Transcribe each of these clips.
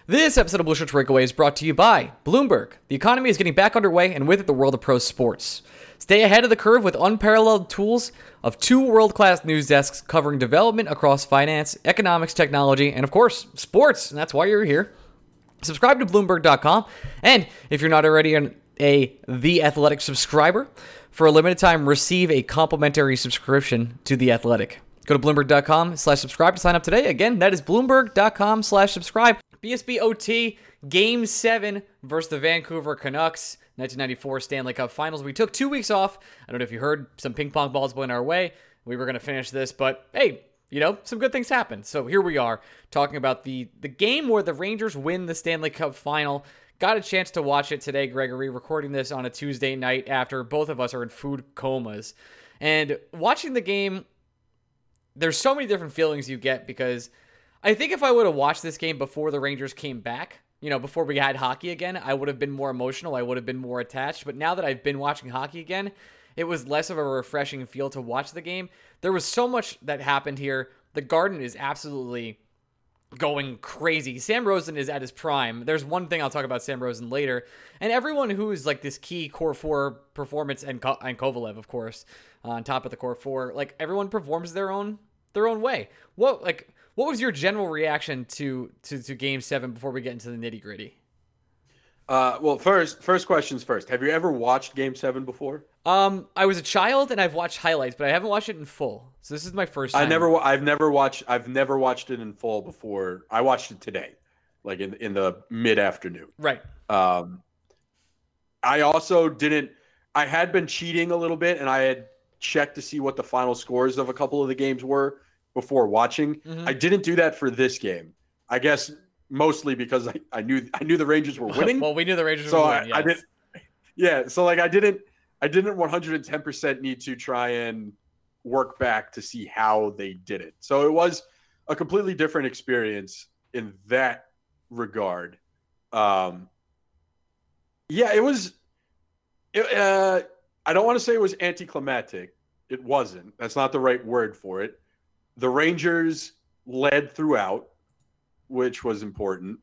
This episode of Blue Shirts Breakaway is brought to you by Bloomberg. The economy is getting back underway, and with it, the world of pro sports. Stay ahead of the curve with unparalleled tools of two world-class news desks covering development across finance, economics, technology, and of course, sports. And that's why you're here. Subscribe to Bloomberg.com, and if you're not already The Athletic subscriber, for a limited time, receive a complimentary subscription to The Athletic. Go to Bloomberg.com/subscribe to sign up today. Again, that is Bloomberg.com/subscribe. BSB OT Game 7 versus the Vancouver Canucks, 1994 Stanley Cup Finals. We took 2 weeks off. I don't know if you heard, some ping pong balls went our way. We were going to finish this, but hey, some good things happened. So here we are talking about the game where the Rangers win the Stanley Cup Final. Got a chance to watch it today, Gregory, recording this on a Tuesday night after both of us are in food comas. And watching the game, there's so many different feelings you get because I think if I would have watched this game before the Rangers came back, before we had hockey again, I would have been more emotional. I would have been more attached. But now that I've been watching hockey again, it was less of a refreshing feel to watch the game. There was so much that happened here. The Garden is absolutely going crazy. Sam Rosen is at his prime. There's one thing I'll talk about Sam Rosen later. And everyone who is like this key core four performance, and Kovalev, of course, on top of the core four, like everyone performs their own way. What was your general reaction to Game 7 before we get into the nitty gritty? Well, first questions first. Have you ever watched Game 7 before? I was a child and I've watched highlights, but I haven't watched it in full. So this is my first time. I've never watched it in full before. I watched it today, like in the mid-afternoon. Right. I also didn't. I had been cheating a little bit, and I had checked to see what the final scores of a couple of the games were before watching. Mm-hmm. I didn't do that for this game. I guess mostly because I knew the Rangers were winning. Well, we knew the Rangers were winning. I didn't. Yeah, so like I didn't 110% need to try and work back to see how they did it. So it was a completely different experience in that regard. It was. I don't want to say it was anticlimactic. It wasn't. That's not the right word for it. The Rangers led throughout, which was important.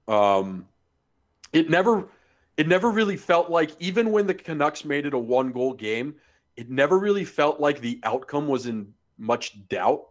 It never really felt like, even when the Canucks made it a 1-goal game, it never really felt like the outcome was in much doubt.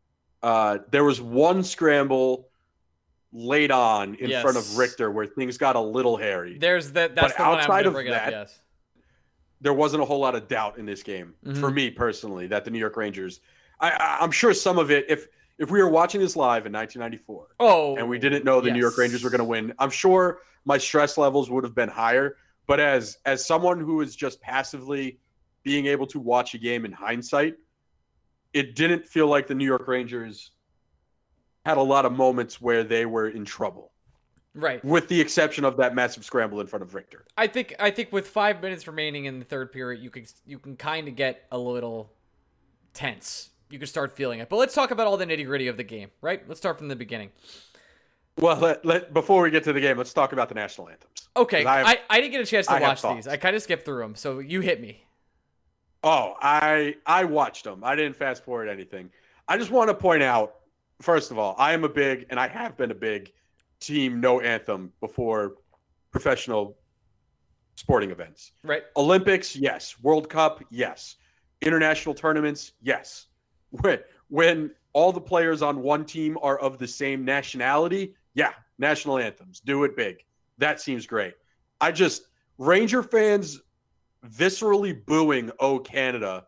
There was one scramble late on in front of Richter where things got a little hairy. That's the one I'm going to bring up, yes. There wasn't a whole lot of doubt in this game, for me personally, that the New York Rangers, I'm sure some of it, if we were watching this live in 1994 and we didn't know the New York Rangers were going to win, I'm sure my stress levels would have been higher. But as someone who is just passively being able to watch a game in hindsight, it didn't feel like the New York Rangers had a lot of moments where they were in trouble. Right. With the exception of that massive scramble in front of Richter. I think with 5 minutes remaining in the third period, you can kind of get a little tense. You can start feeling it. But let's talk about all the nitty-gritty of the game, right? Let's start from the beginning. Well, before we get to the game, let's talk about the national anthems. Okay. I didn't get a chance to watch these. I kind of skipped through them, so you hit me. Oh, I watched them. I didn't fast forward anything. I just want to point out, first of all, I have been a big team no anthem before professional sporting events. Right. Olympics, yes. World Cup, yes. International tournaments, yes. When all the players on one team are of the same nationality, yeah, national anthems. Do it big. That seems great. Ranger fans viscerally booing "Oh Canada,"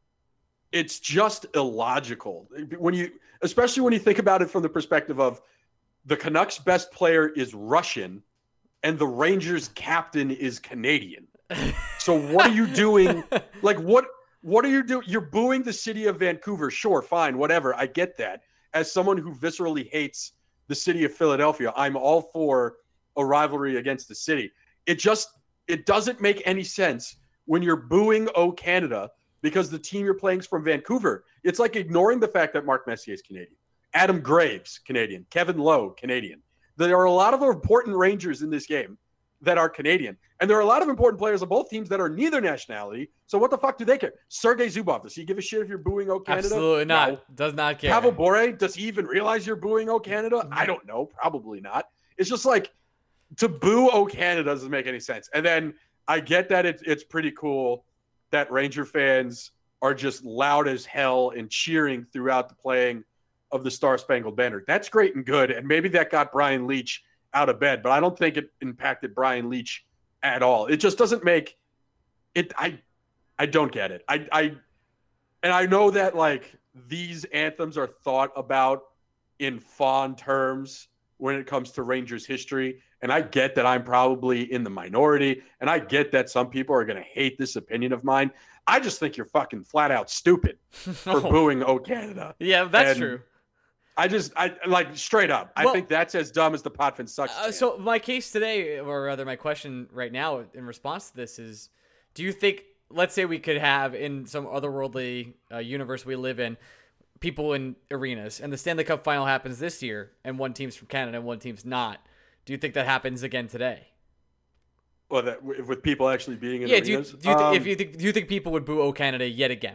it's just illogical. Especially when you think about it from the perspective of the Canucks' best player is Russian and the Rangers' captain is Canadian. So what are you doing? Like, what are you doing? You're booing the city of Vancouver. Sure, fine, whatever. I get that. As someone who viscerally hates the city of Philadelphia, I'm all for a rivalry against the city. It doesn't make any sense when you're booing "Oh Canada" because the team you're playing is from Vancouver. It's like ignoring the fact that Mark Messier is Canadian. Adam Graves, Canadian. Kevin Lowe, Canadian. There are a lot of important Rangers in this game that are Canadian. And there are a lot of important players on both teams that are neither nationality. So what the fuck do they care? Sergei Zubov, does he give a shit if you're booing "Oh Canada"? Absolutely not. No. Does not care. Pavel Bure, does he even realize you're booing "Oh Canada"? I don't know. Probably not. It's just like to boo "Oh Canada" doesn't make any sense. And then I get that it's pretty cool that Ranger fans are just loud as hell and cheering throughout the playing of the Star Spangled Banner. That's great and good, and maybe that got Brian Leach out of bed, but I don't think it impacted Brian Leach at all. It just doesn't make it. I don't get it. And I know that like these anthems are thought about in fond terms when it comes to Rangers history. And I get that I'm probably in the minority. And I get that some people are going to hate this opinion of mine. I just think you're fucking flat out stupid for booing "Oh Canada." Yeah, that's true. I like straight up. I think that's as dumb as the Potvin sucks. So my case today, or rather my question right now in response to this is, do you think, let's say we could have in some otherworldly universe we live in, people in arenas, and the Stanley Cup final happens this year, and one team's from Canada and one team's not. Do you think that happens again today? Well, that with people actually being in arenas? Do you think people would boo "Oh Canada" yet again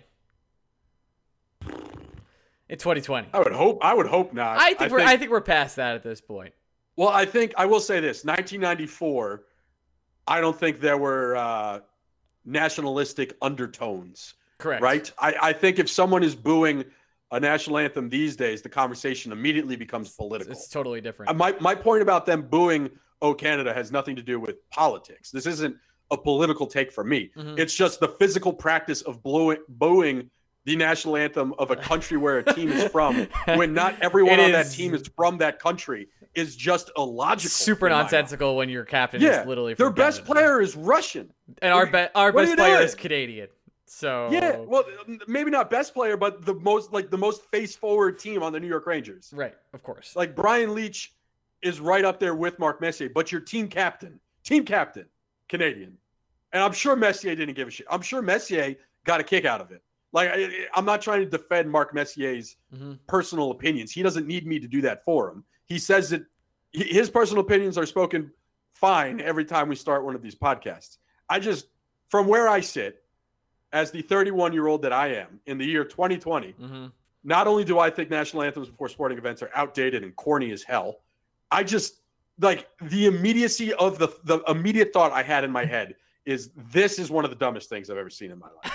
in 2020? I would hope not. I think we're past that at this point. Well, I will say this: 1994. I don't think there were nationalistic undertones. Correct. Right. I think if someone is booing a national anthem these days, the conversation immediately becomes political. It's totally different. My point about them booing "Oh Canada" has nothing to do with politics. This isn't a political take from me. Mm-hmm. It's just the physical practice of booing the national anthem of a country where a team is from when not everyone on that team is from that country is just illogical. Super nonsensical when your captain is literally from their best Canada. Player is Russian. And our best player is Canadian. So yeah, well, maybe not best player, but the most face forward team on the New York Rangers. Right, of course. Like Brian Leach is right up there with Mark Messier, but your team captain, Canadian. And I'm sure Messier didn't give a shit. I'm sure Messier got a kick out of it. Like, I'm not trying to defend Mark Messier's personal opinions. He doesn't need me to do that for him. He says that his personal opinions are spoken fine every time we start one of these podcasts. From where I sit, as the 31-year-old that I am in the year 2020, not only do I think national anthems before sporting events are outdated and corny as hell, I just like the immediacy of the immediate thought I had in my head is this is one of the dumbest things I've ever seen in my life.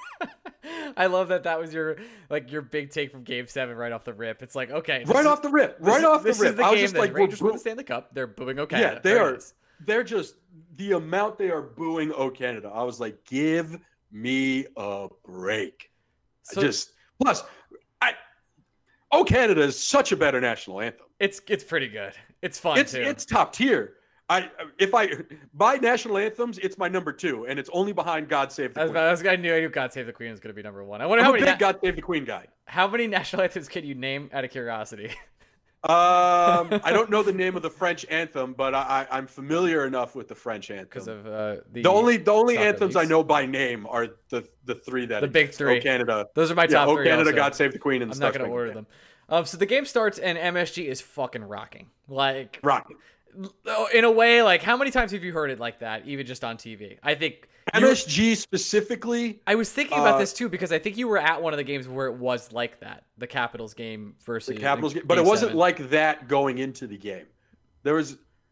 I love that was your big take from Game 7 right off the rip. It's like, okay. Off the rip. This is the I was just like, Rangers win the Stanley Cup. They're booing "Oh Canada." Yeah, they are. They're just the amount they are booing "Oh Canada." I was like, give me a break. Plus, "Oh Canada" is such a better national anthem. It's pretty good. It's fun too. It's top tier. If I buy national anthems, it's my number 2, and it's only behind "God Save the Queen." I knew "God Save the Queen" was going to be number 1. I wonder I'm a big "God Save the Queen" guy. How many national anthems can you name out of curiosity? I don't know the name of the French anthem, but I'm familiar enough with the French anthem because of the only anthems I know by name are the 3 that the big 3. "Oh Canada." Those are my top 3. "Oh Canada," "God Save the Queen," and I'm not going to order them. So the game starts and MSG is fucking rocking. Like rocking. In a way, like how many times have you heard it like that, even just on TV? I think MSG specifically. I was thinking about this too because I think you were at one of the games where it was like that, the Capitals game versus the Capitals game, but it wasn't like that going into the game. Let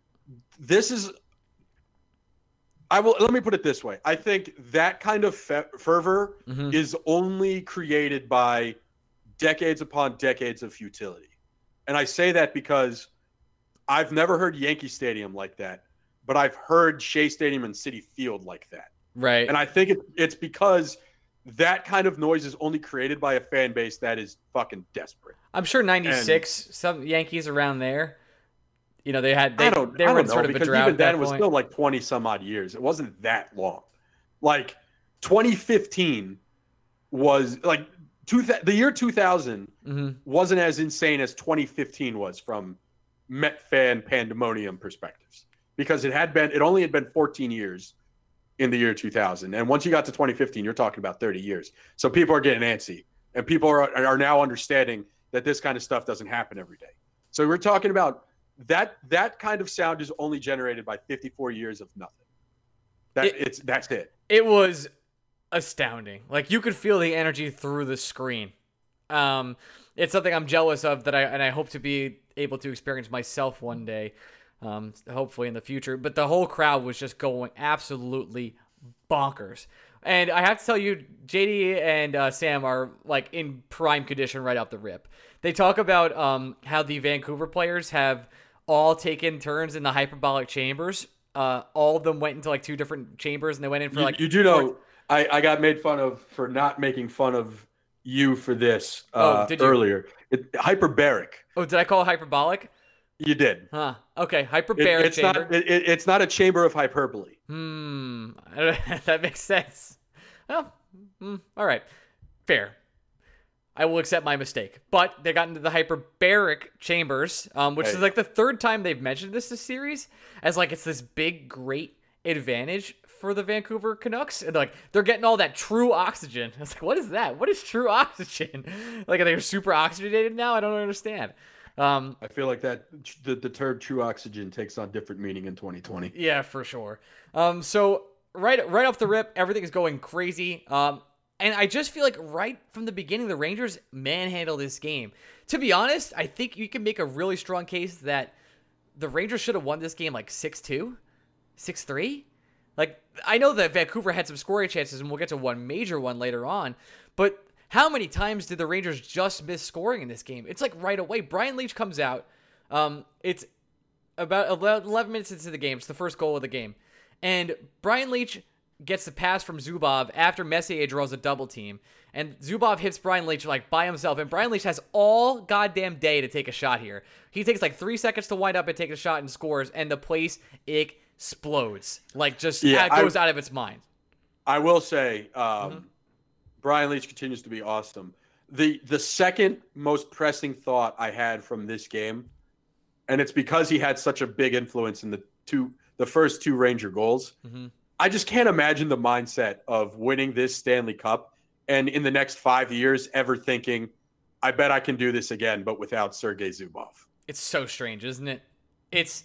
me put it this way. I think that kind of fervor is only created by decades upon decades of futility. And I say that because I've never heard Yankee Stadium like that, but I've heard Shea Stadium and Citi Field like that. Right. And I think it's because that kind of noise is only created by a fan base that is fucking desperate. I'm sure 96, some Yankees around there, they were in sort of a drought. Even then it was still like 20 some odd years. It wasn't that long. Like 2015 was like the year 2000 wasn't as insane as 2015 was from Met fan pandemonium perspectives, because it only had been 14 years in the year 2000, and once you got to 2015 you're talking about 30 years. So people are getting antsy, and people are now understanding that this kind of stuff doesn't happen every day. So we're talking about that kind of sound is only generated by 54 years of nothing. That's it. It was astounding. Like you could feel the energy through the screen. It's something I'm jealous of and I hope to be able to experience myself one day. hopefully in the future. But the whole crowd was just going absolutely bonkers. And I have to tell you, JD and Sam are like in prime condition right off the rip. They talk about how the Vancouver players have all taken turns in the hyperbolic chambers. All of them went into like 2 different chambers, and they went in for like. You do know, I got made fun of for not making fun of you for this earlier. Hyperbaric. Oh, did I call it hyperbolic? You did. Huh. Okay, hyperbaric chamber. It's not a chamber of hyperbole. That makes sense. Well, all right. Fair. I will accept my mistake. But they got into the hyperbaric chambers, which is like the 3rd time they've mentioned this series, as like it's this big, great advantage for the Vancouver Canucks. And like they're getting all that true oxygen. I was like, what is that? What is true oxygen? Like, are they super oxygenated now? I don't understand. I feel like that the term true oxygen takes on different meaning in 2020. Yeah, for sure. So right off the rip, everything is going crazy. And I just feel like right from the beginning, the Rangers manhandled this game. To be honest, I think you can make a really strong case that the Rangers should have won this game like 6-2, 6-3. Like, I know that Vancouver had some scoring chances, and we'll get to one major one later on, but how many times did the Rangers just miss scoring in this game? It's like right away. Brian Leetch comes out. It's about 11 minutes into the game. It's the first goal of the game. And Brian Leetch gets the pass from Zubov after Messier draws a double team. And Zubov hits Brian Leetch like by himself. And Brian Leetch has all goddamn day to take a shot here. He takes like 3 seconds to wind up and take a shot and scores. And the place explodes. Like just goes out of its mind. I will say, Brian Leetch continues to be awesome. The second most pressing thought I had from this game, and it's because he had such a big influence in the first 2 Ranger goals. I just can't imagine the mindset of winning this Stanley Cup and in the next 5 years ever thinking, I bet I can do this again, but without Sergei Zubov. It's so strange, isn't it? It's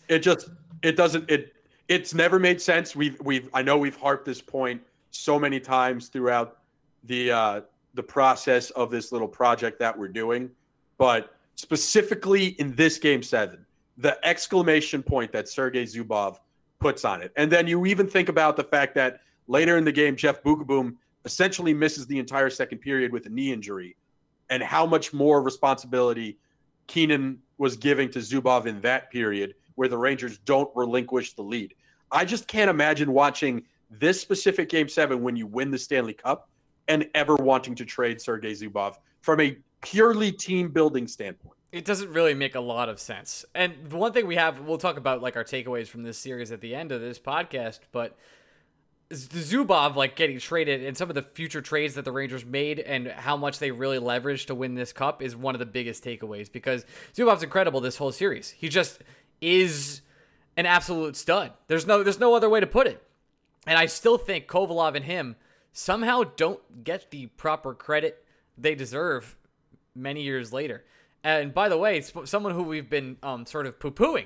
never made sense. I know we've harped this point so many times throughout the process of this little project that we're doing, but specifically in this Game 7, the exclamation point that Sergei Zubov puts on it. And then you even think about the fact that later in the game, Jeff Bukaboom essentially misses the entire second period with a knee injury, and how much more responsibility Keenan was giving to Zubov in that period where the Rangers don't relinquish the lead. I just can't imagine watching this specific Game 7 when you win the Stanley Cup and ever wanting to trade Sergei Zubov from a purely team-building standpoint. It doesn't really make a lot of sense. And the one thing we'll talk about like our takeaways from this series at the end of this podcast, but the Zubov like getting traded and some of the future trades that the Rangers made and how much they really leveraged to win this cup is one of the biggest takeaways, because Zubov's incredible this whole series. He just is an absolute stud. There's no other way to put it. And I still think Kovalov and him somehow don't get the proper credit they deserve many years later. And by the way, someone who we've been sort of poo-pooing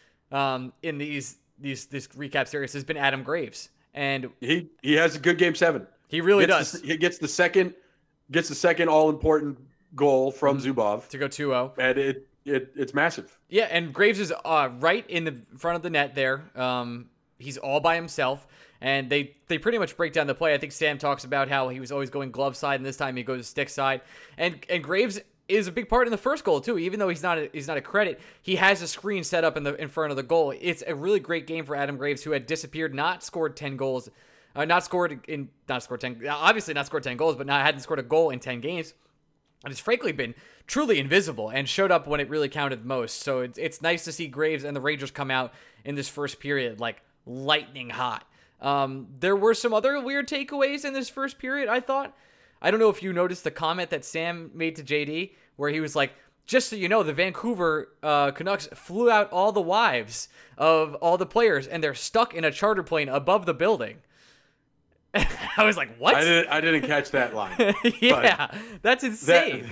in this recap series has been Adam Graves, and he has a good Game 7. He really does. He gets the second all important goal from Zubov to go 2-0, and it's massive. Yeah, and Graves is right in the front of the net there. He's all by himself. And they pretty much break down the play. I think Sam talks about how he was always going glove side, and this time he goes stick side. And Graves is a big part in the first goal too. Even though he's not a credit, he has a screen set up in front of the goal. It's a really great game for Adam Graves, who had disappeared, not scored 10 goals, obviously not scored 10 goals, but hadn't scored a goal in 10 games. And it's frankly been truly invisible and showed up when it really counted most. So it's nice to see Graves and the Rangers come out in this first period like lightning hot. There were some other weird takeaways in this first period, I thought. I don't know if you noticed the comment that Sam made to JD, where he was like, just so you know, the Vancouver Canucks flew out all the wives of all the players, and they're stuck in a charter plane above the building. I was like, what? I didn't catch that line. Yeah, that's insane.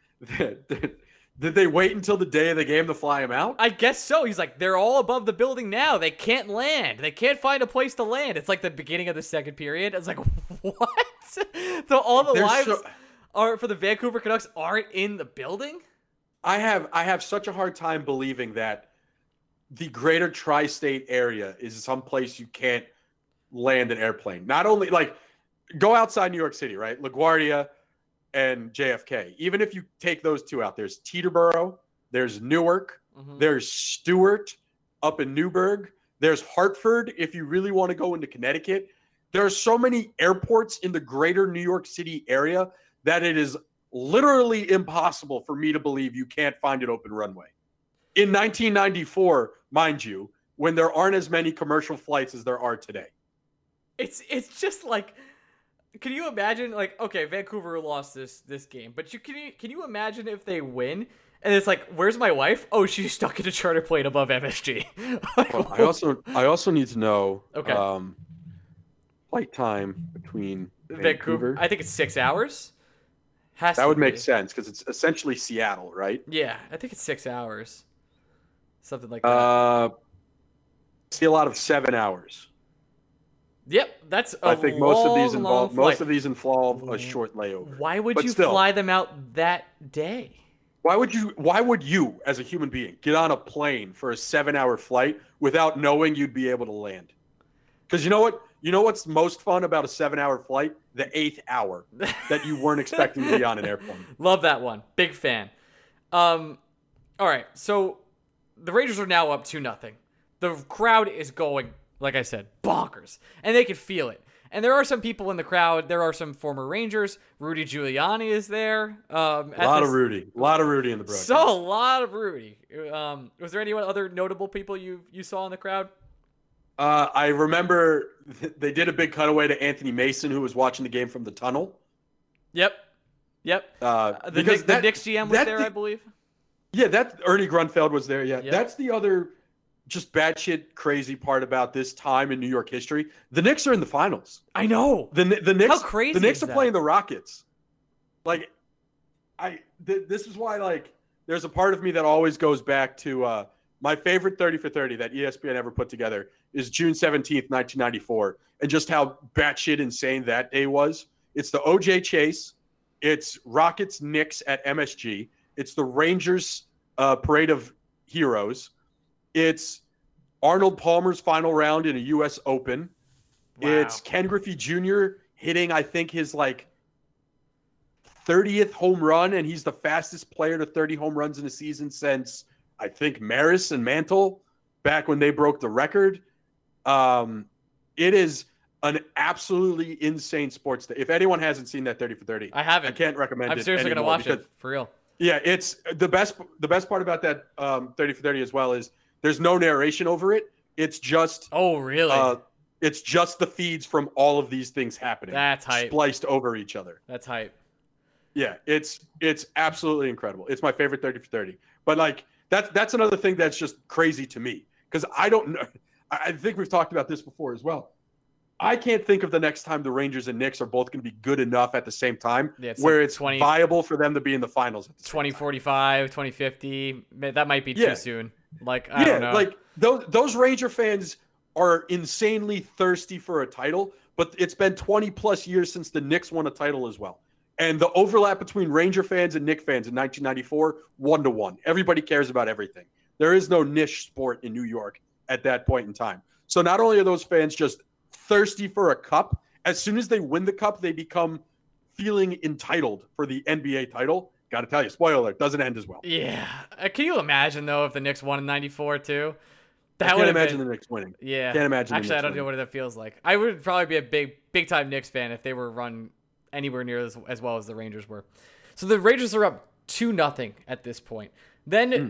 Did they wait until the day of the game to fly him out? I guess so. He's like, they're all above the building now. They can't land. They can't find a place to land. It's like the beginning of the second period. I was like, what? So all the lives are for the Vancouver Canucks aren't in the building? I have such a hard time believing that the greater tri-state area is someplace you can't land an airplane. Not only like go outside New York City, right? LaGuardia and JFK. Even if you take those two out, there's Teterboro, there's Newark, there's Stewart up in Newburgh, there's Hartford if you really want to go into Connecticut. There are so many airports in the greater New York City area that it is literally impossible for me to believe you can't find an open runway. In 1994, mind you, when there aren't as many commercial flights as there are today. It's just like, can you imagine, like, okay, Vancouver lost this game, but can you imagine if they win and it's like, where's my wife? Oh, she's stuck in a charter plane above MSG. Like, well, I also need to know flight time between Vancouver. I think it's 6 hours. That would make sense because it's essentially Seattle, right? Yeah, I think it's 6 hours. Something like that. See a lot of 7 hours. Yep, that's I think most of these involve flight. A short layover. Why would you fly them out that day? Why would you, as a human being, get on a plane for a 7-hour flight without knowing you'd be able to land? Because you know what? You know what's most fun about a 7-hour flight? The 8th hour that you weren't expecting to be on an airplane. Love that one. Big fan. All right, so the Rangers are now up 2-0. The crowd is going, like I said, bonkers, and they can feel it. And there are some people in the crowd. There are some former Rangers. Rudy Giuliani is there. A lot of Rudy in the broadcast. So a lot of Rudy. Was there any other notable people you saw in the crowd? I remember they did a big cutaway to Anthony Mason, who was watching the game from the tunnel. Yep. The Knicks GM was there, I believe. Yeah, that Ernie Grunfeld was there. Yeah, yep. That's the other just batshit crazy part about this time in New York history. The Knicks are in the finals. I know. The Knicks. How crazy the Knicks is are playing the Rockets. Like, this is why, like, there's a part of me that always goes back to my favorite 30 for 30 that ESPN ever put together is June 17th, 1994, and just how batshit insane that day was. It's the O.J. Chase. It's Rockets Knicks at MSG. It's the Rangers Parade of Heroes. It's Arnold Palmer's final round in a U.S. Open. Wow. It's Ken Griffey Jr. hitting, I think, his, 30th home run, and he's the fastest player to 30 home runs in a season since, I think, Maris and Mantle back when they broke the record. It is an absolutely insane sports day. If anyone hasn't seen that 30 for 30, I haven't. I can't recommend it. I'm seriously going to watch it, for real. Yeah, it's the best part about that 30 for 30 as well is there's no narration over it. It's just it's just the feeds from all of these things happening. That's hype. Spliced over each other. That's hype. Yeah, it's absolutely incredible. It's my favorite 30 for 30. But that's another thing that's just crazy to me because I don't know. I think we've talked about this before as well. I can't think of the next time the Rangers and Knicks are both going to be good enough at the same time where it's viable for them to be in the finals. 2045, 2050. That might be too soon. I don't know. Those Ranger fans are insanely thirsty for a title, but it's been 20 plus years since the Knicks won a title as well. And the overlap between Ranger fans and Knicks fans in 1994, 1-to-1. Everybody cares about everything. There is no niche sport in New York at that point in time. So not only are those fans just thirsty for a cup, as soon as they win the cup, they become feeling entitled for the NBA title. Got to tell you, spoiler alert, doesn't end as well. Yeah. Can you imagine, though, if the Knicks won in 94, too? I can't imagine the Knicks winning. Yeah. Can't imagine Actually, I don't know what that feels like. I would probably be a big-time Knicks fan if they were run anywhere near as well as the Rangers were. So the Rangers are up 2-0 at this point. Then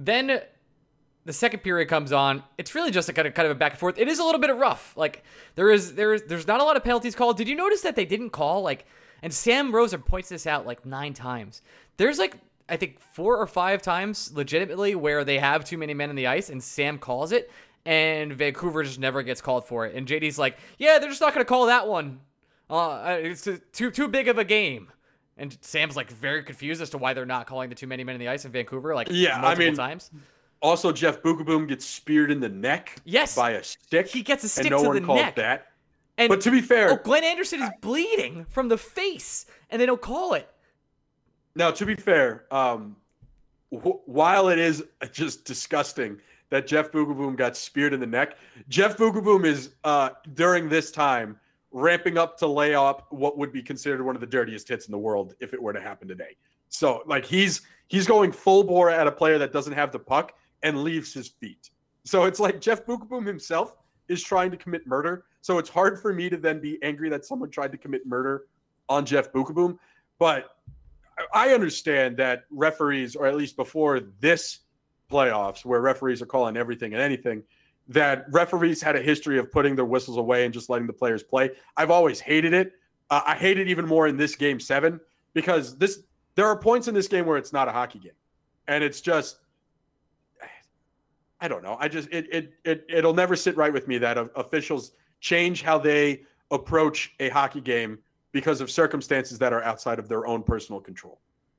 the second period comes on. It's really just a kind of a back and forth. It is a little bit of rough. There's not a lot of penalties called. Did you notice that they didn't call and Sam Roser points this out 9 times. There's I think 4 or 5 times legitimately where they have too many men in the ice and Sam calls it and Vancouver just never gets called for it. And JD's like, yeah, they're just not going to call that one. It's too big of a game. And Sam's very confused as to why they're not calling the too many men in the ice in Vancouver multiple times. Also, Jeff Bukaboom gets speared in the neck by a stick. He gets a stick to the neck. And no one called that. But to be fair... Glenn Anderson is bleeding from the face, and they don't call it. Now, to be fair, while it is just disgusting that Jeff Boogaboom got speared in the neck. Jeff Boogaboom is, during this time, ramping up to lay up what would be considered one of the dirtiest hits in the world if it were to happen today. So, like, he's going full bore at a player that doesn't have the puck and leaves his feet. So it's like Jeff Boogaboom himself is trying to commit murder. So it's hard for me to then be angry that someone tried to commit murder on Jeff Boogaboom. But I understand that referees, or at least before this playoffs, where referees are calling everything and anything, that referees had a history of putting their whistles away and just letting the players play. I've always hated it. I hate it even more in this Game 7 because there are points in this game where it's not a hockey game. And it's just, I don't know. It'll never sit right with me that officials change how they approach a hockey game because of circumstances that are outside of their own personal control.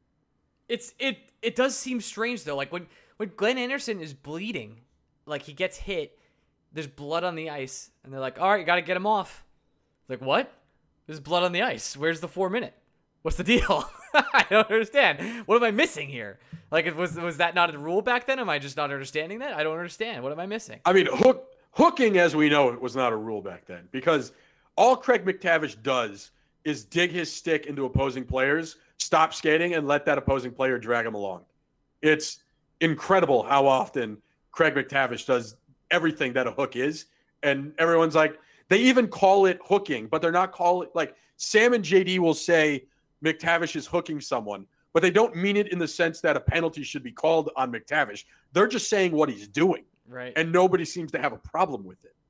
It does seem strange though. Like when Glenn Anderson is bleeding, like he gets hit, there's blood on the ice, and they're like, all right, you got to get him off. Like, what? There's blood on the ice. Where's the 4-minute? What's the deal? I don't understand. What am I missing here? Like, was that not a rule back then? Am I just not understanding that? I don't understand. What am I missing? I mean, hooking, as we know it, was not a rule back then because all Craig McTavish does is dig his stick into opposing players, stop skating, and let that opposing player drag him along. It's incredible how often Craig McTavish does everything that a hook is. And everyone's like, they even call it hooking, but they're not calling it, like Sam and JD will say McTavish is hooking someone, but they don't mean it in the sense that a penalty should be called on McTavish. They're just saying what he's doing. Right. And nobody seems to have a problem with it.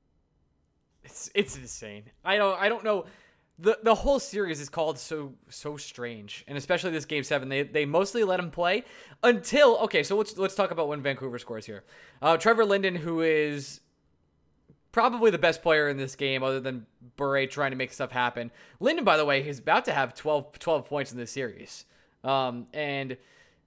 It's insane. I don't know. The whole series is called so strange, and especially this Game 7, they mostly let him play until so let's talk about when Vancouver scores here. Trevor Linden, who is probably the best player in this game, other than Bure trying to make stuff happen. Linden, by the way, is about to have 12 points in this series, and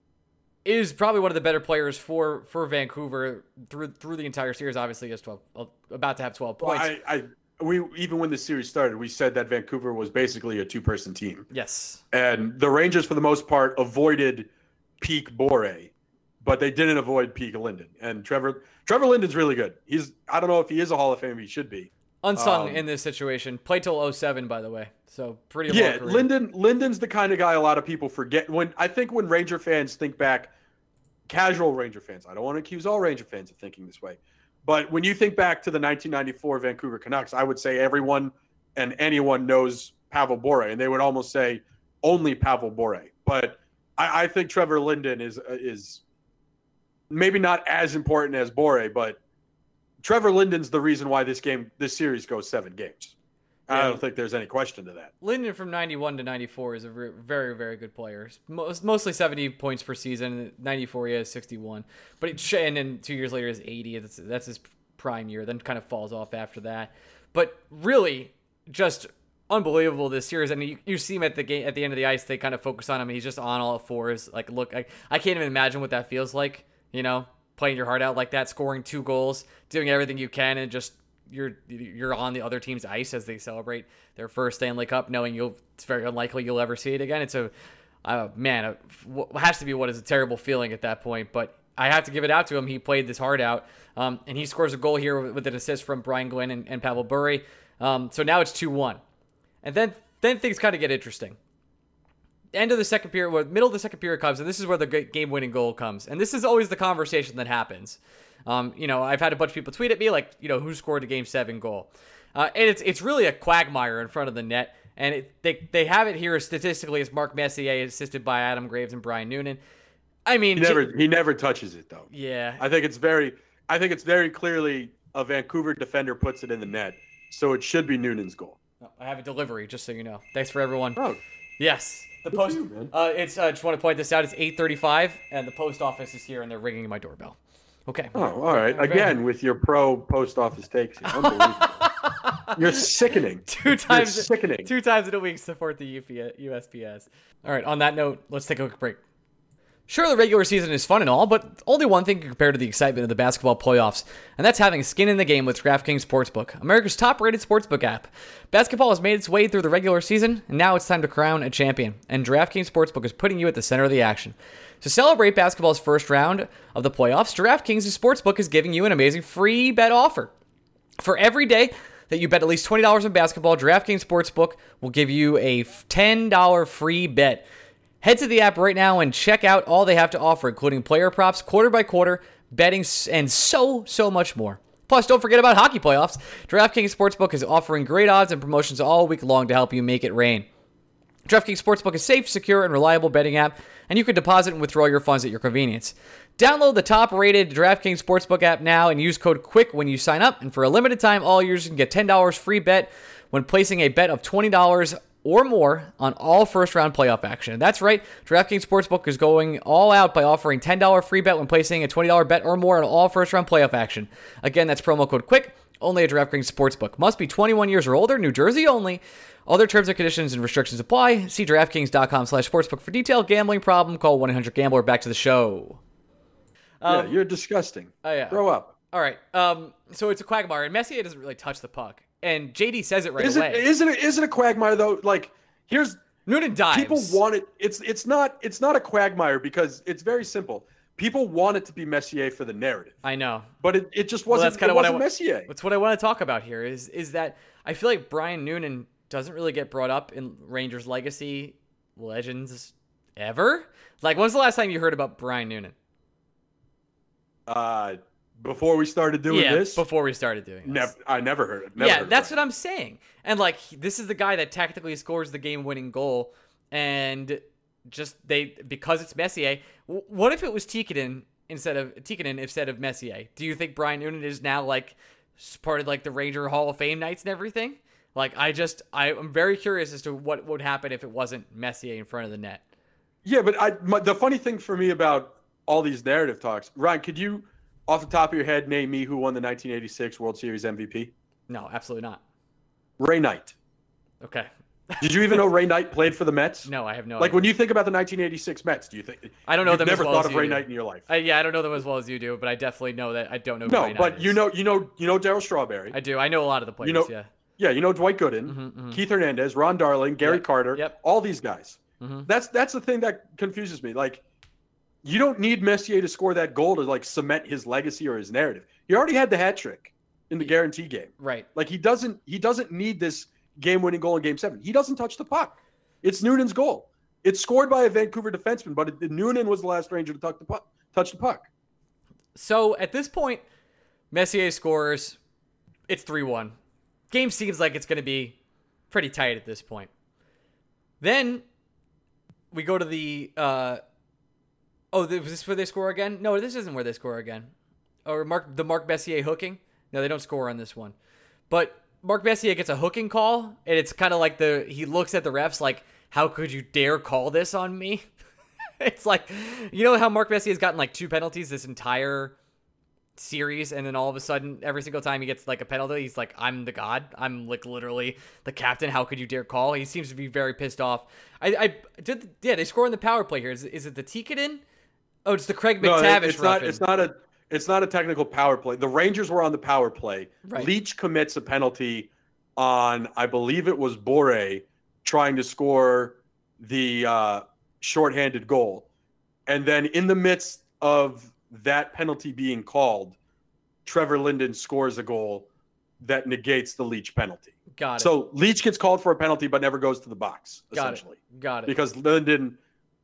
is probably one of the better players for Vancouver through the entire series. Obviously, he has about to have 12 points. Well, we even when the series started, we said that Vancouver was basically a two-person team. Yes. And the Rangers, for the most part, avoided peak Bore, but they didn't avoid peak Linden. And Trevor Linden's really good. I don't know if he is a Hall of Famer. He should be. Unsung in this situation. Played till 07, by the way. So pretty long career. Linden's the kind of guy a lot of people forget. When Ranger fans think back, casual Ranger fans, I don't want to accuse all Ranger fans of thinking this way, but when you think back to the 1994 Vancouver Canucks, I would say everyone and anyone knows Pavel Bure, and they would almost say only Pavel Bure. But I think Trevor Linden is maybe not as important as Bure, but Trevor Linden's the reason why this series goes 7 games. I don't think there's any question to that. Linden from 91 to 94 is a very, very good player. Mostly 70 points per season. 94, he has 61. And then 2 years later is 80. That's his prime year. Then kind of falls off after that. But really, just unbelievable this series. And you see him at the end of the ice. They kind of focus on him. And he's just on all fours. Like, look, I can't even imagine what that feels like. You know, playing your heart out like that, scoring 2 goals, doing everything you can, and just you're on the other team's ice as they celebrate their first Stanley Cup, knowing it's very unlikely you'll ever see it again. It's it has to be what is a terrible feeling at that point. But I have to give it out to him. He played this hard out, and he scores a goal here with an assist from Brian Glenn and Pavel Bure. So now it's 2-1, and then things kind of get interesting. End of the second period, middle of the second period comes, and this is where the game-winning goal comes. And this is always the conversation that happens. I've had a bunch of people tweet at me like, who scored a Game 7 goal? And it's really a quagmire in front of the net. And they have it here statistically as Mark Messier, assisted by Adam Graves and Brian Noonan. I mean, he never touches it though. Yeah, I think it's very clearly a Vancouver defender puts it in the net, so it should be Noonan's goal. I have a delivery, just so you know. Thanks for everyone. Oh, yes. The post. Just want to point this out. It's 8:35, and the post office is here, and they're ringing my doorbell. Okay. Oh, all right. Again, with your pro post office takes. Unbelievable. You're sickening. Two times in a week support the USPS. All right. On that note, let's take a quick break. Sure, the regular season is fun and all, but only one thing can compare to the excitement of the basketball playoffs, and that's having skin in the game with DraftKings Sportsbook, America's top-rated sportsbook app. Basketball has made its way through the regular season, and now it's time to crown a champion, and DraftKings Sportsbook is putting you at the center of the action. To celebrate basketball's first round of the playoffs, DraftKings Sportsbook is giving you an amazing free bet offer. For every day that you bet at least $20 on basketball, DraftKings Sportsbook will give you a $10 free bet. Head to the app right now and check out all they have to offer, including player props, quarter-by-quarter, betting, and so much more. Plus, don't forget about hockey playoffs. DraftKings Sportsbook is offering great odds and promotions all week long to help you make it rain. DraftKings Sportsbook is safe, secure, and reliable betting app, and you can deposit and withdraw your funds at your convenience. Download the top-rated DraftKings Sportsbook app now and use code QUICK when you sign up. And for a limited time, all users can get $10 free bet when placing a bet of $20 or more on all first-round playoff action. That's right, DraftKings Sportsbook is going all out by offering $10 free bet when placing a $20 bet or more on all first-round playoff action. Again, that's promo code QUICK, only at DraftKings Sportsbook. Must be 21 years or older, New Jersey only. Other terms and conditions and restrictions apply. See DraftKings.com/sportsbook for detailed gambling problem. Call 1-800-GAMBLER. Back to the show. Yeah, you're disgusting. Oh, yeah. Grow up. All right. So it's a quagmire, and Messier doesn't really touch the puck. And JD says it right away. Isn't it a quagmire though? Like, here's Noonan dives. People want it. It's not a quagmire because it's very simple. People want it to be Messier for the narrative. I know, but it just wasn't. That's kind of what Messier. That's what I want to talk about here. Is that I feel like Brian Noonan doesn't really get brought up in Rangers legacy legends ever. Like, when's the last time you heard about Brian Noonan? Before we started doing this? Before we started doing this. I never heard it. That's what I'm saying. And, like, this is the guy that tactically scores the game-winning goal. And because it's Messier, what if it was Tikkanen instead of Messier? Do you think Brian Noonan is now, like, part of, like, the Ranger Hall of Fame nights and everything? Like, I'm very curious as to what would happen if it wasn't Messier in front of the net. Yeah, but the funny thing for me about all these narrative talks, Ryan, could you, off the top of your head, name me who won the 1986 World Series MVP? No, absolutely not. Ray Knight. Okay. Did you even know Ray Knight played for the Mets? No, I have no idea. When you think about the 1986 Mets, do you think I don't know them never as well thought as of Ray you Knight in your life? I don't know them as well as you do, but I definitely know that I don't know who No, Ray Knight but is. you know Darryl Strawberry. I do. I know a lot of the players, yeah. Yeah, you know Dwight Gooden, Keith Hernandez, Ron Darling, Gary Carter, all these guys. Mm-hmm. That's the thing that confuses me. Like, you don't need Messier to score that goal to, like, cement his legacy or his narrative. He already had the hat trick in the guarantee game. Right. Like, he doesn't need this game-winning goal in Game 7. He doesn't touch the puck. It's Noonan's goal. It's scored by a Vancouver defenseman, but Noonan was the last Ranger to touch the puck. So, at this point, Messier scores. It's 3-1. Game seems like it's going to be pretty tight at this point. Then we go to the was this where they score again? No, this isn't where they score again. Or Mark Messier hooking? No, they don't score on this one. But Mark Messier gets a hooking call, and it's kind of like he looks at the refs like, how could you dare call this on me? It's like, you know how Mark Messier has gotten like 2 penalties this entire series, and then all of a sudden, every single time he gets like a penalty, he's like, I'm the god. I'm like literally the captain. How could you dare call? He seems to be very pissed off. They score in the power play here. Is it the Tikkanen? Oh, it's the Craig McTavish. No, it's not a technical power play. The Rangers were on the power play. Right. Leach commits a penalty on, I believe it was Bore, trying to score the shorthanded goal. And then in the midst of that penalty being called, Trevor Linden scores a goal that negates the Leach penalty. Got it. So Leach gets called for a penalty but never goes to the box, essentially. Got it. Because Linden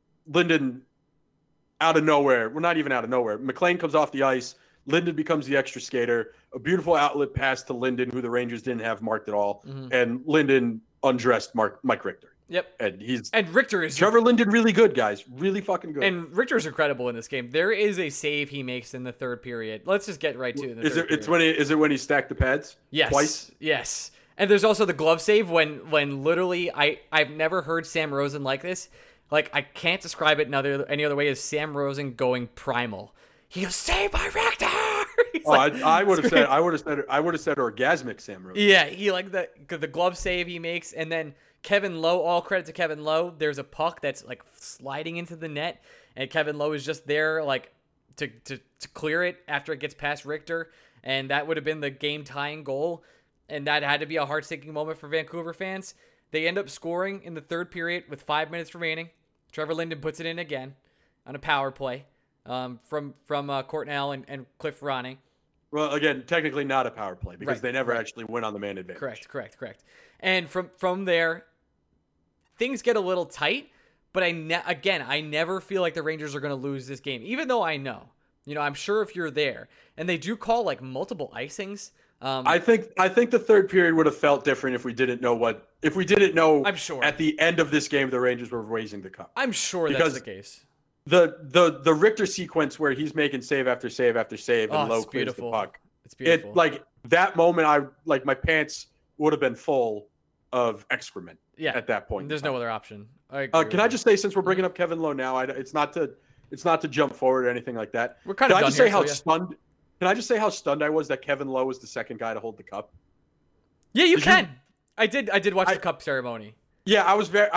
out of nowhere, well, not even out of nowhere, McLean comes off the ice, Linden becomes the extra skater, a beautiful outlet pass to Linden, who the Rangers didn't have marked at all, and Linden undressed Mike Richter. Yep. And Richter is Trevor Linden really good, guys. Really fucking good. And Richter's incredible in this game. There is a save he makes in the third period. Let's just get right to it. Is it when he stacked the pads? Yes. Twice? Yes. And there's also the glove save when literally I've never heard Sam Rosen like this. Like, I can't describe it any other way as Sam Rosen going primal. He goes, "Save by Richter!" I would have said orgasmic Sam Rosen. Yeah, he like the glove save he makes, and then Kevin Lowe, all credit to Kevin Lowe. There's a puck that's like sliding into the net, and Kevin Lowe is just there like to clear it after it gets past Richter, and that would have been the game-tying goal, and that had to be a heart-sinking moment for Vancouver fans. They end up scoring in the third period with 5 minutes remaining. Trevor Linden puts it in again on a power play from Courtnall and Cliff Ronning. Well, again, technically not a power play because they never actually went on the man advantage. Correct. And from there, things get a little tight, but I never feel like the Rangers are going to lose this game, even though I know. I'm sure if you're there, and they do call like multiple icings. I think the third period would have felt different if we didn't know. I'm sure at the end of this game the Rangers were raising the cup. I'm sure that's the case. The Richter sequence where he's making save after save after save and Lowe clears the puck. It's beautiful. That moment, my pants would have been full of excrement. Yeah, at that point. There's no other option. Can I just say, since we're bringing up Kevin Lowe now, it's not to jump forward or anything like that. We're kind of done here. Can I just say how stunned I was that Kevin Lowe was the second guy to hold the cup? Yeah, you can. I did watch the cup ceremony. Yeah,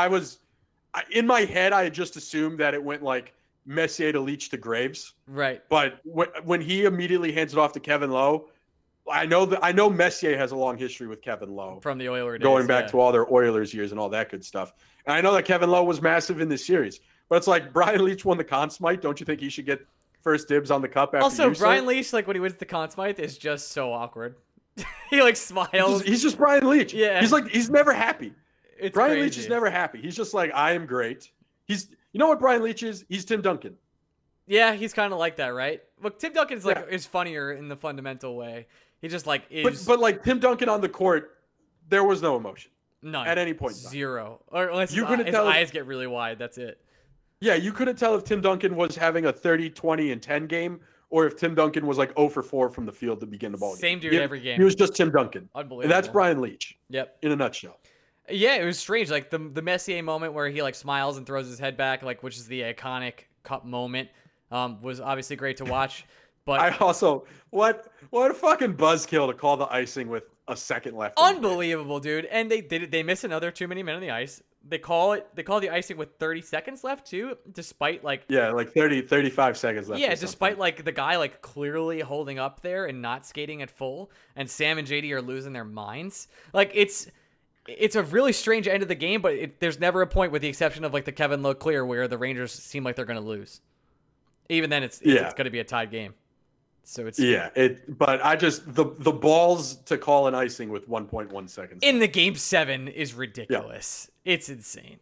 in my head, I had just assumed that it went like Messier to Leach to Graves. Right. But when he immediately hands it off to Kevin Lowe, I know Messier has a long history with Kevin Lowe. From the Oilers days, going back to all their Oilers years and all that good stuff. And I know that Kevin Lowe was massive in this series. But it's like Brian Leetch won the Conn Smythe. Don't you think he should get first dibs on the cup after Also, Brian Leetch, like when he wins the Conn Smythe, is just so awkward. He like smiles. He's just Brian Leetch. Yeah. He's never happy. Brian crazy. Leetch is never happy. He's just like, I am great. You know what Brian Leetch is? He's Tim Duncan. Yeah, he's kind of like that, right? Look, Tim Duncan is funnier in the fundamental way. He just like is. But like Tim Duncan on the court, there was no emotion. None. At any point. Zero. Or unless his eyes get really wide. That's it. Yeah, you couldn't tell if Tim Duncan was having a 30, 20, and 10 game, or if Tim Duncan was like 0 for 4 from the field to begin the ball game. Same dude every game. He was just Tim Duncan. Unbelievable. And that's Brian Leetch. Yep. In a nutshell. Yeah, it was strange. Like the Messier moment where he like smiles and throws his head back, like which is the iconic cup moment, was obviously great to watch. But I also what a fucking buzzkill to call the icing with a second left. Unbelievable, dude. And they miss another too many men on the ice. They call the icing with 30 seconds left too, despite like 35 seconds left. Yeah, despite like the guy like clearly holding up there and not skating at full, and Sam and JD are losing their minds. Like it's a really strange end of the game, but there's never a point, with the exception of like the Kevin Lowe clear, where the Rangers seem like they're going to lose. Even then, it's going to be a tied game. So it's but I just the balls to call an icing with 1.1 seconds in the game 7 is ridiculous. Yeah. It's insane.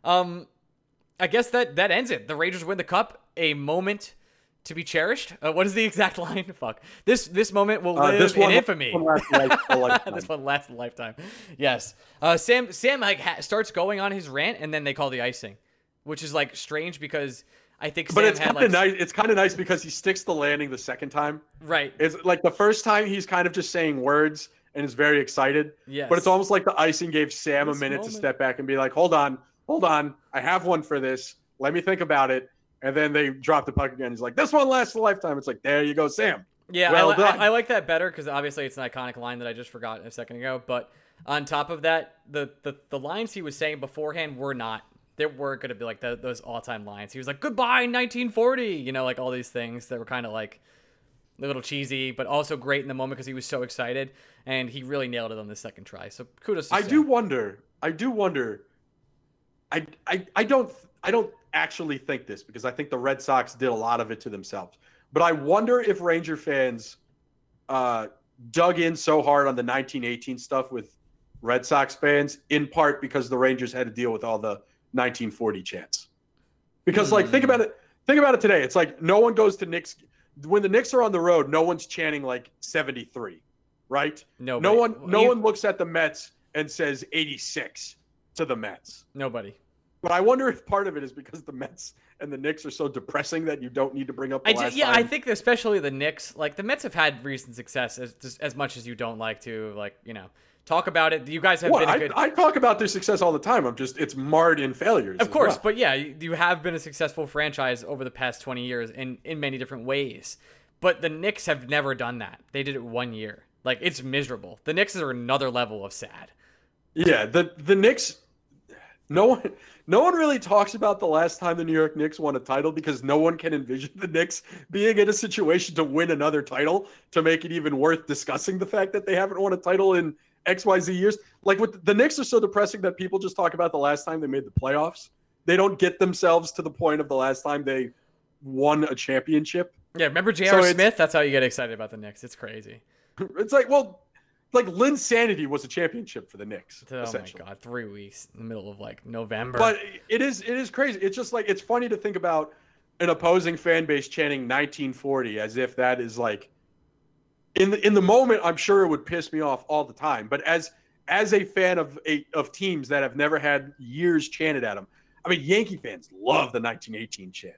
I guess that ends it. The Rangers win the cup. A moment to be cherished. What is the exact line? Fuck. This moment will live in infamy. This one lasts a lifetime. Yes. Sam starts going on his rant, and then they call the icing, which is like strange because I think Sam it's kind of nice. It's kind of nice because he sticks the landing the second time. Right. It's like the first time he's kind of just saying words and is very excited. Yes. But it's almost like the icing gave Sam a minute to step back and be like, hold on. I have one for this. Let me think about it. And then they drop the puck again. He's like, this one lasts a lifetime. It's like, there you go, Sam. Yeah, well done. I like that better because obviously it's an iconic line that I just forgot a second ago. But on top of that, the lines he was saying beforehand were not. They were going to be like those all-time lines. He was like, goodbye, 1940. Like all these things that were kind of like a little cheesy, but also great in the moment because he was so excited. And he really nailed it on the second try. So kudos to Sam. I do wonder. I don't actually think this because I think the Red Sox did a lot of it to themselves. But I wonder if Ranger fans dug in so hard on the 1918 stuff with Red Sox fans, in part because the Rangers had to deal with all the 1940 chants. Because think about it today. It's like no one goes to Knicks when the Knicks are on the road. No one's chanting like 73, right? No one looks at the Mets and says 86 to the Mets. Nobody. But I wonder if part of it is because the Mets and the Knicks are so depressing that you don't need to bring up the last time. I think especially the Knicks, like the Mets have had recent success as much as you don't like to, talk about it. You guys have been a good... I talk about their success all the time. It's marred in failures. Of course, but yeah, you have been a successful franchise over the past 20 years in many different ways. But the Knicks have never done that. They did it 1 year. Like, it's miserable. The Knicks are another level of sad. Yeah, the Knicks... No one, no one really talks about the last time the New York Knicks won a title because no one can envision the Knicks being in a situation to win another title to make it even worth discussing the fact that they haven't won a title in XYZ years. Like with the Knicks are so depressing that people just talk about the last time they made the playoffs. They don't get themselves to the point of the last time they won a championship. Yeah, remember J.R. Smith? That's how you get excited about the Knicks. It's crazy. It's like, well, like Linsanity was a championship for the Knicks. Oh my God, 3 weeks in the middle of like November. But it is crazy. It's just like, it's funny to think about an opposing fan base chanting 1940 as if that is like in the moment. I'm sure it would piss me off all the time. But as a fan of teams that have never had years chanted at them, I mean, Yankee fans love the 1918 chant.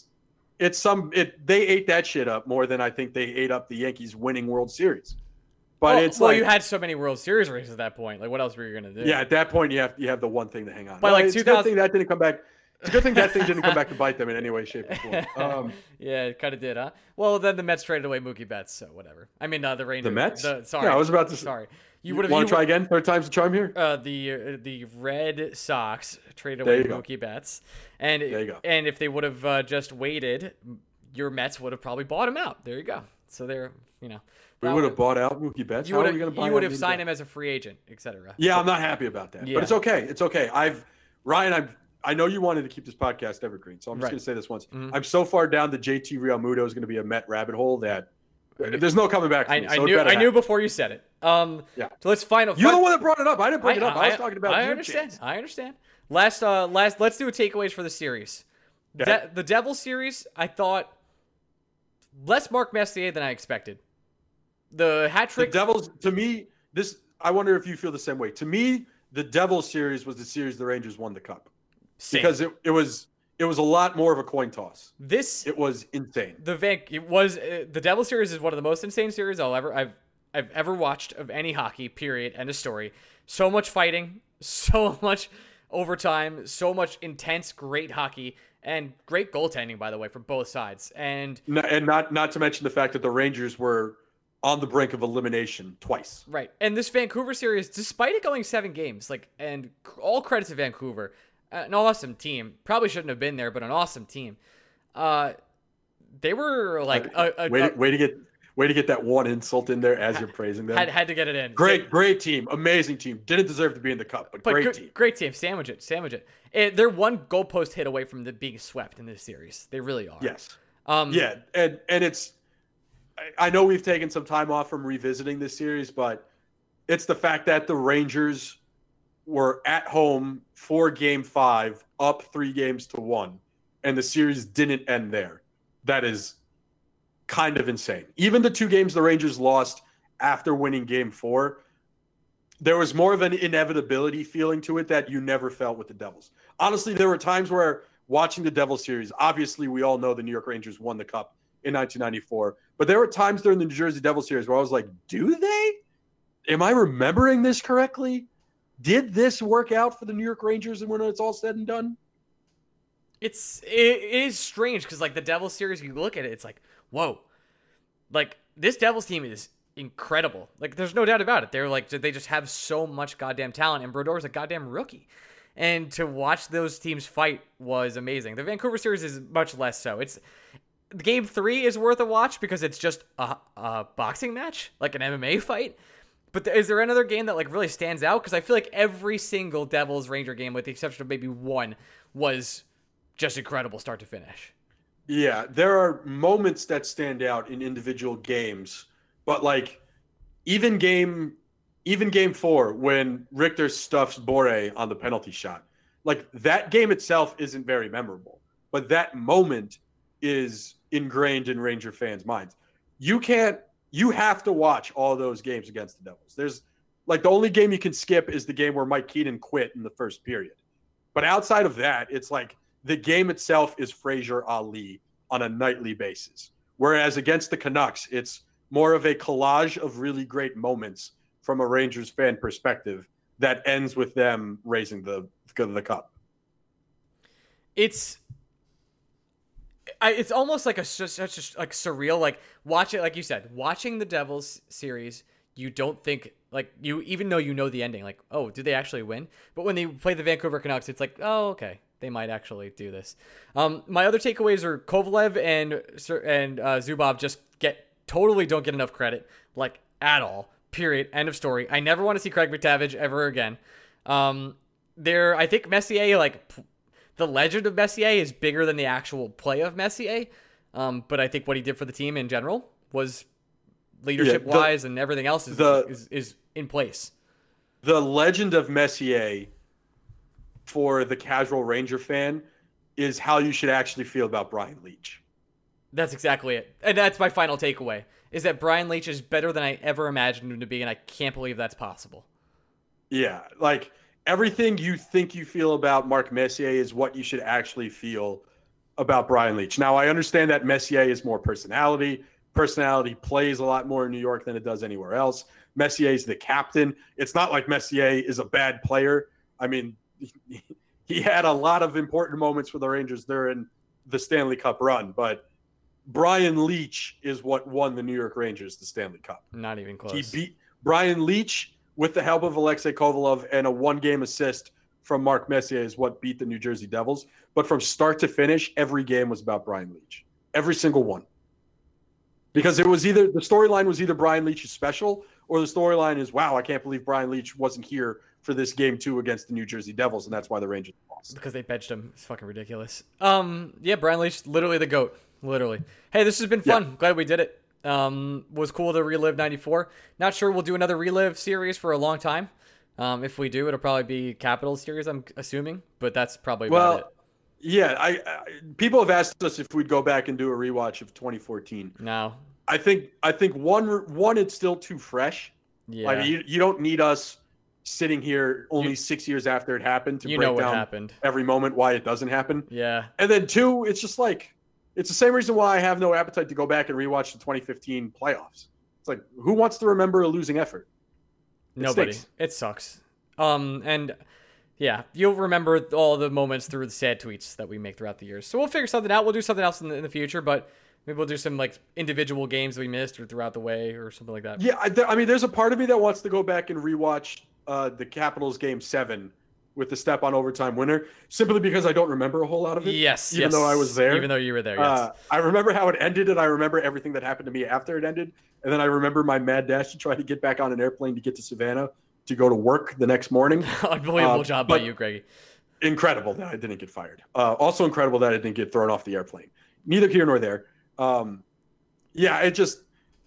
They ate that shit up more than I think they ate up the Yankees winning World Series. But you had so many World Series races at that point. Like, what else were you gonna do? Yeah, at that point, you have the one thing to hang on. But like, it's a good thing that didn't come back. It's a good thing that thing didn't come back to bite them in any way, shape, or form. Yeah, it kind of did, huh? Well, then the Mets traded away Mookie Betts, so whatever. I mean, the Rangers. The Mets? Sorry. Yeah, I was about to. Sorry. You want to try again? Third time's the charm here. The Red Sox traded away Mookie Betts, and there you go. And if they would have just waited, your Mets would have probably bought him out. There you go. So they're, we would have bought out Mookie Betts. How are we going to buy? You would have signed him as a free agent, etc. Yeah, I'm not happy about that, but it's okay. It's okay. I know you wanted to keep this podcast evergreen, so I'm just going to say this once. Mm-hmm. I'm so far down the JT Realmuto is going to be a Met rabbit hole that there's no coming back. I knew before you said it. Yeah. So let's find. You're the one that brought it up. I didn't bring it up. I was talking about. I understand. Last. Let's do takeaways for the series. Okay. The Devils series, I thought less Mark Messier than I expected. The hat trick. The Devils, to me, I wonder if you feel the same way. To me, the Devils series was the series the Rangers won the cup. Same. Because it was a lot more of a coin toss. It was insane. The Devils series is one of the most insane series I've ever watched of any hockey. Period. End of story. So much fighting, so much overtime, so much intense, great hockey, and great goaltending, by the way, from both sides. And not to mention the fact that the Rangers were on the brink of elimination twice. Right. And this Vancouver series, despite it going 7 games, and all credit to Vancouver, an awesome team. Probably shouldn't have been there, but an awesome team. They were like way to get that one insult in there as you're praising them. Had to get it in. Great team, amazing team. Didn't deserve to be in the cup, but great team. Great team. Sandwich it. They're one goalpost hit away from being swept in this series. They really are. Yes. Yeah, and it's. I know we've taken some time off from revisiting this series, but it's the fact that the Rangers were at home for Game 5, up 3-1, and the series didn't end there. That is kind of insane. Even the 2 games the Rangers lost after winning Game 4, there was more of an inevitability feeling to it that you never felt with the Devils. Honestly, there were times where watching the Devils series, obviously we all know the New York Rangers won the cup in 1994, but there were times during the New Jersey Devils series where I was like, do they? Am I remembering this correctly? Did this work out for the New York Rangers and when it's all said and done? It is strange because the Devils series, you look at it, it's like, whoa, this Devils team is incredible. There's no doubt about it. They just have so much goddamn talent, and Brodor's a goddamn rookie. And to watch those teams fight was amazing. The Vancouver series is much less so. Game 3 is worth a watch because it's just a boxing match, like an MMA fight. But is there another game that really stands out? Because I feel like every single Devils Ranger game, with the exception of maybe one, was just incredible start to finish. Yeah, there are moments that stand out in individual games, but even game 4 when Richter stuffs Boré on the penalty shot, that game itself isn't very memorable, but that moment is ingrained in Ranger fans' minds. You have to watch all those games against the Devils. There's the only game you can skip is the game where Mike Keaton quit in the first period. But outside of that, it's the game itself is Fraser Ali on a nightly basis. Whereas against the Canucks, it's more of a collage of really great moments from a Rangers fan perspective that ends with them raising the cup. It's almost such a surreal, watch it, like you said, watching the Devils series, you don't think like you, even though you know the ending, like, oh, did they actually win? But when they play the Vancouver Canucks, it's like, oh, okay, they might actually do this. My other takeaways are Kovalev and Zubov just totally don't get enough credit, like at all. Period. End of story. I never want to see Craig McTavish ever again. I think Messier, like the legend of Messier, is bigger than the actual play of Messier. But I think what he did for the team in general was leadership wise and everything else is in place. The legend of Messier for the casual Ranger fan is how you should actually feel about Brian Leetch. That's exactly it. And that's my final takeaway, is that Brian Leetch is better than I ever imagined him to be, and I can't believe that's possible. Yeah, like everything you think you feel about Mark Messier is what you should actually feel about Brian Leetch. Now, I understand that Messier is more personality. Personality plays a lot more in New York than it does anywhere else. Messier is the captain. It's not like Messier is a bad player. I mean, he had a lot of important moments for the Rangers during the Stanley Cup run, but Brian Leetch is what won the New York Rangers the Stanley Cup. Not even close. He beat Brian Leetch with the help of Alexei Kovalev and a one-game assist from Mark Messier is what beat the New Jersey Devils. But from start to finish, every game was about Brian Leetch. Every single one. Because it was either the storyline was either Brian Leetch is special, or the storyline is, wow, I can't believe Brian Leetch wasn't here for this game 2 against the New Jersey Devils, and that's why the Rangers lost. Because they benched him. It's fucking ridiculous. Yeah, Brian Leetch, literally the GOAT. Literally. Hey, this has been fun. Yeah. Glad we did it. Was cool to relive 94. Not sure we'll do another relive series for a long time. If we do, it'll probably be Capitals series, I'm assuming, but that's probably about it. Yeah, I people have asked us if we'd go back and do a rewatch of 2014. No. I think one it's still too fresh. Yeah. Like you don't need us sitting here only 6 years after it happened to break down every moment why it doesn't happen. Yeah. And then 2, it's just like it's the same reason why I have no appetite to go back and rewatch the 2015 playoffs. It's like, who wants to remember a losing effort? Nobody. It sucks. And yeah, you'll remember all the moments through the sad tweets that we make throughout the years. So we'll figure something out. We'll do something else in the future, but maybe we'll do some like individual games we missed or throughout the way or something like that. Yeah, I mean, there's a part of me that wants to go back and rewatch the Capitals game 7 with the step on overtime winner, simply because I don't remember a whole lot of it. Yes, even though I was there. Even though you were there, yes. I remember how it ended, and I remember everything that happened to me after it ended. And then I remember my mad dash to try to get back on an airplane to get to Savannah to go to work the next morning. Unbelievable job by you, Greggy. Incredible that I didn't get fired. Also incredible that I didn't get thrown off the airplane. Neither here nor there. Yeah, it just,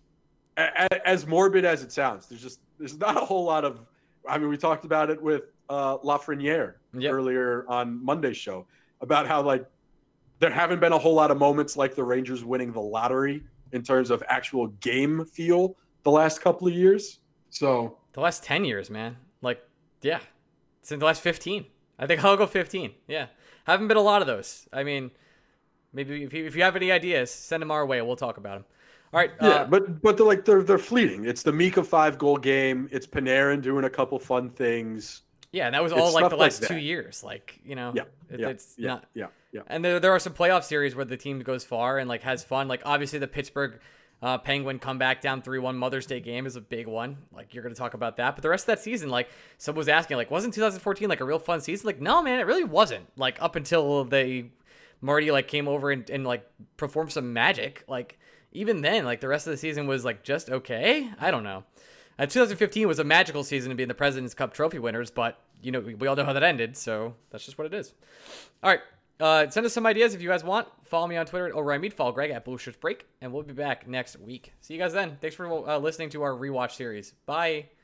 as morbid as it sounds, there's not a whole lot of, I mean, we talked about it with Lafreniere earlier on Monday's show about how like there haven't been a whole lot of moments like the Rangers winning the lottery in terms of actual game feel the last couple of years. So the last 10 years, man. Like, yeah, it's in the last 15. I think I'll go 15. Yeah, haven't been a lot of those. I mean, maybe if you have any ideas, send them our way. We'll talk about them. All right. Yeah, but they're fleeting. It's the Mika 5-goal game. It's Panarin doing a couple fun things. Yeah, and that was all like the last 2 years. Like, you know, it's not. Yeah. And there are some playoff series where the team goes far and like has fun. Like obviously the Pittsburgh Penguin comeback down 3-1 Mother's Day game is a big one. Like you're going to talk about that. But the rest of that season, like someone was asking, like, wasn't 2014 like a real fun season? Like, no, man, it really wasn't. Like up until Marty like came over and like performed some magic. Like even then, like the rest of the season was like just okay. I don't know. 2015 was a magical season to be in the President's Cup trophy winners, but you know we all know how that ended, so that's just what it is. All right, send us some ideas if you guys want. Follow me on Twitter at ORIMeet. Follow Greg at Blue Shirts Break, and we'll be back next week. See you guys then. Thanks for listening to our rewatch series. Bye.